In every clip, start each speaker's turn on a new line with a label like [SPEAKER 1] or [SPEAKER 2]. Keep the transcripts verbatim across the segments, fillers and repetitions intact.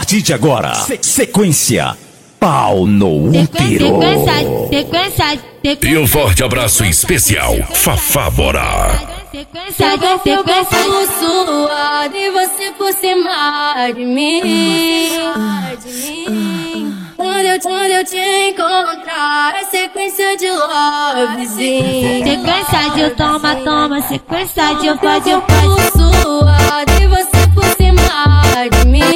[SPEAKER 1] partir de agora, se sequência Pau no Útero.
[SPEAKER 2] Sequência, sequência,
[SPEAKER 3] E um forte abraço especial, Fafá Borá.
[SPEAKER 2] sequência, sequência, suado e você por cima de mim. Quando eu, quando eu te encontrar, é sequência de lovezinho. Sequência de toma, toma, sequência de pode, pode. Suado e você por cima de mim.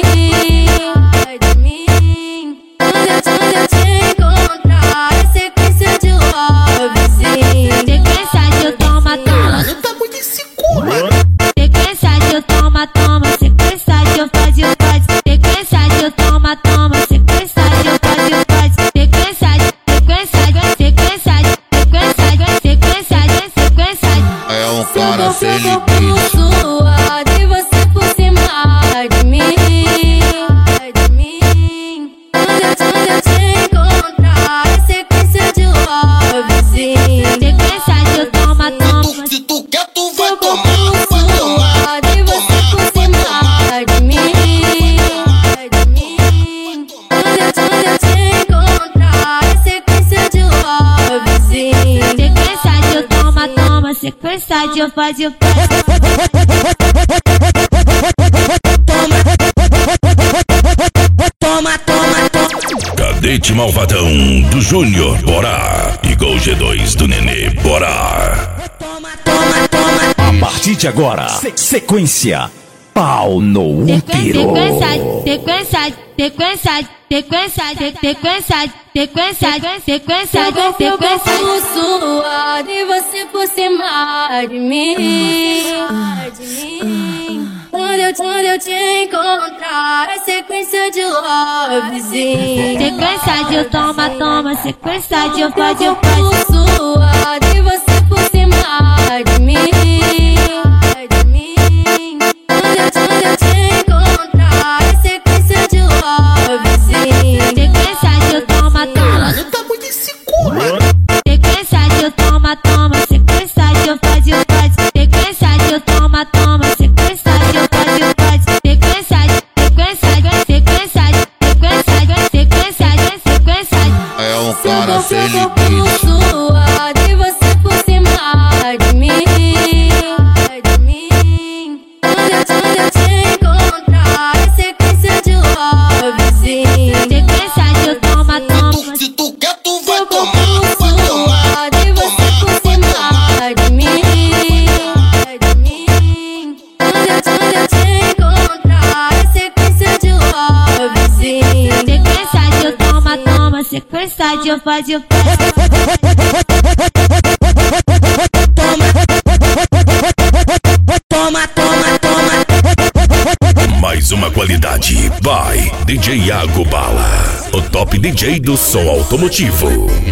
[SPEAKER 2] Quando eu, quando eu te encontrar, é sequência de lovezinho. Sequência de toma, toma.
[SPEAKER 4] Tá muito inseguro.
[SPEAKER 2] Sequência de toma, toma, sequência de pode, pode. Sequência de toma, toma, sequência de pode, pode. Sequência, sequência, sequência, sequência, sequência, sequência.
[SPEAKER 4] É um cara sem limite.
[SPEAKER 2] Suado e você por cima de mim. De mim. Quando eu, quando eu te encontrar, é sequência de lovezinho. Sequência de toma, toma.
[SPEAKER 4] Se tu quer, tu vai tomar, vai tomar.
[SPEAKER 2] Suado e você por cima de mim. De mim. Quando eu, quando eu te encontrar, é sequência de lovezinho. Sequência de toma, toma, sequência de pode, pode.
[SPEAKER 4] Toma, toma, toma.
[SPEAKER 3] Cadete Malvadão do Júnior Borá. E Gol G dois do Nenê Borá.
[SPEAKER 4] Toma, toma, toma.
[SPEAKER 1] A partir de agora, se sequência Pau no Útero.
[SPEAKER 2] Sequência, sequência, sequência, sequência, sequência, sequência, sequência, suado e você por cima de mim. De mim. Quando eu, quando eu te encontrar, é sequência de lovezinho. Sequência de toma, toma, sequência de pode, pode. Suado e você por cima de mim. De mim. Quando eu, quando eu te encontrar, é sequência de lovezinho. Sequência de toma, toma.
[SPEAKER 4] Tá muito inseguro.
[SPEAKER 2] Sequência de toma, toma, sequência de pode, pode. Sequência de toma, toma, sequência de pode, pode. Sequência, sequência, sequência, sequência, sequência, sequência.
[SPEAKER 4] É um cara sem limite.
[SPEAKER 2] Suado e você por cima de mim. De mim. Quando eu, quando eu te encontrar, é sequência de lovezinho. Sequência de toma, toma.
[SPEAKER 4] Se tu quer, tu vai tomar, vai tomar.
[SPEAKER 2] Suado e você por cima de mim. De mim. Quando eu, quando eu te encontrar, é sequência de lovezinho. Sequência de toma, toma, sequência de pode, pode.
[SPEAKER 4] Toma, toma, toma.
[SPEAKER 3] Mais uma qualidade. Vai, D J Iago Bala. O top D J do som automotivo.